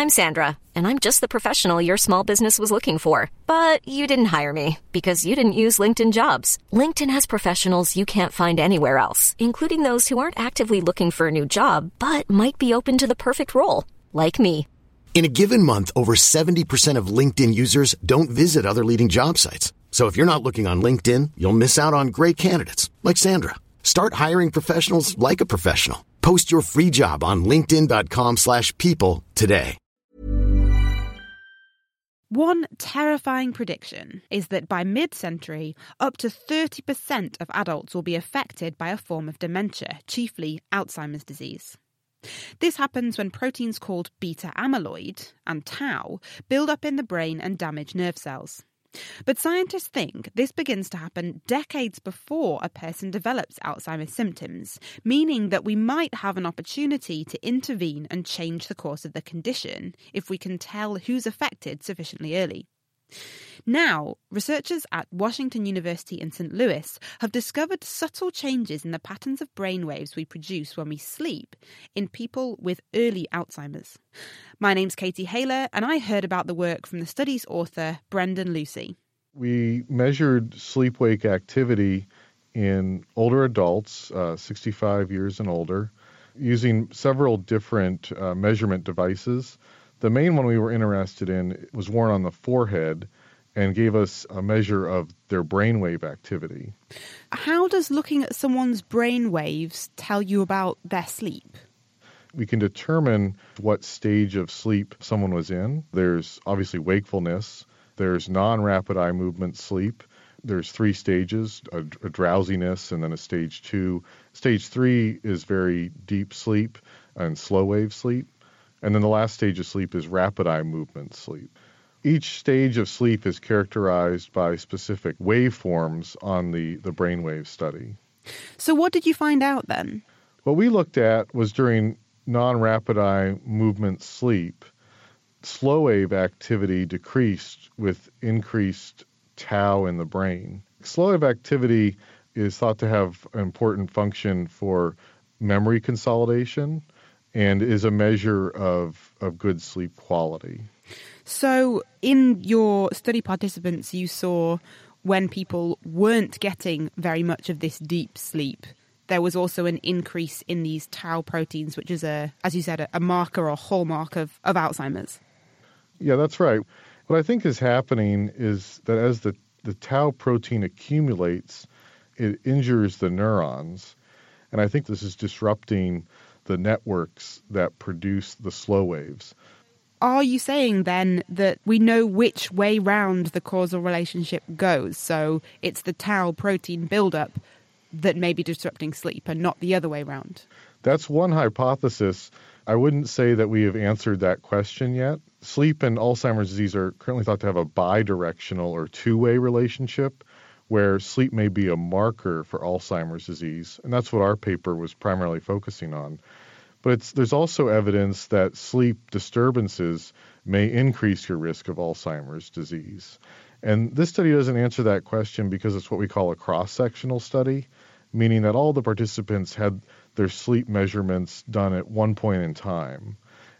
I'm Sandra, and I'm just the professional your small business was looking for. But you didn't hire me because you didn't use LinkedIn Jobs. LinkedIn has professionals you can't find anywhere else, including those who aren't actively looking for a new job, but might be open to the perfect role, like me. In a given month, over 70% of LinkedIn users don't visit other leading job sites. So if you're not looking on LinkedIn, you'll miss out on great candidates like Sandra. Start hiring professionals like a professional. Post your free job on linkedin.com/people today. One terrifying prediction is that by mid-century, up to 30% of adults will be affected by a form of dementia, chiefly Alzheimer's disease. This happens when proteins called beta amyloid and tau build up in the brain and damage nerve cells. But scientists think this begins to happen decades before a person develops Alzheimer's symptoms, meaning that we might have an opportunity to intervene and change the course of the condition if we can tell who's affected sufficiently early. Now, researchers at Washington University in St. Louis have discovered subtle changes in the patterns of brainwaves we produce when we sleep in people with early Alzheimer's. My name's Katie Haler, and I heard about the work from the study's author, Brendan Lucy. We measured sleep-wake activity in older adults, 65 years and older, using several different measurement devices. The main one we were interested in was worn on the forehead and gave us a measure of their brainwave activity. How does looking at someone's brainwaves tell you about their sleep? We can determine what stage of sleep someone was in. There's obviously wakefulness. There's non-rapid eye movement sleep. There's 3 stages, a drowsiness and then a stage 2. Stage 3 is very deep sleep and slow wave sleep. And then the last stage of sleep is rapid eye movement sleep. Each stage of sleep is characterized by specific waveforms on the brainwave study. So what did you find out then? What we looked at was during non-rapid eye movement sleep, slow wave activity decreased with increased tau in the brain. Slow wave activity is thought to have an important function for memory consolidation and is a measure of good sleep quality. So in your study participants, you saw when people weren't getting very much of this deep sleep, there was also an increase in these tau proteins, which is, as you said, a marker or hallmark of Alzheimer's. Yeah, that's right. What I think is happening is that as the tau protein accumulates, it injures the neurons. And I think this is disrupting the networks that produce the slow waves. Are you saying then that we know which way round the causal relationship goes? So it's the tau protein buildup that may be disrupting sleep and not the other way round? That's one hypothesis. I wouldn't say that we have answered that question yet. Sleep and Alzheimer's disease are currently thought to have a bidirectional or two-way relationship, where sleep may be a marker for Alzheimer's disease, and that's what our paper was primarily focusing on. But there's also evidence that sleep disturbances may increase your risk of Alzheimer's disease. And this study doesn't answer that question because it's what we call a cross-sectional study, meaning that all the participants had their sleep measurements done at one point in time.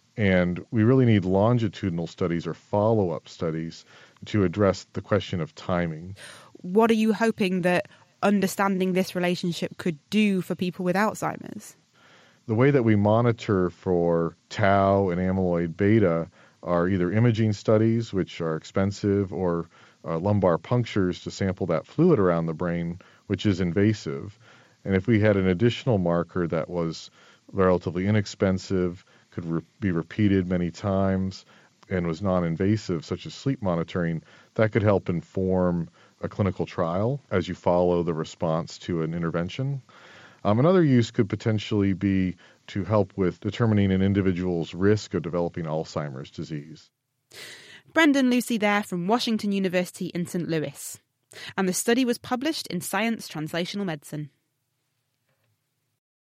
And we really need longitudinal studies or follow-up studies to address the question of timing. What are you hoping that understanding this relationship could do for people with Alzheimer's? The way that we monitor for tau and amyloid beta are either imaging studies, which are expensive, or lumbar punctures to sample that fluid around the brain, which is invasive. And if we had an additional marker that was relatively inexpensive, could be repeated many times, and was non-invasive, such as sleep monitoring, that could help inform a clinical trial as you follow the response to an intervention. Another use could potentially be to help with determining an individual's risk of developing Alzheimer's disease. Brendan Lucy there from Washington University in St. Louis. And the study was published in Science Translational Medicine.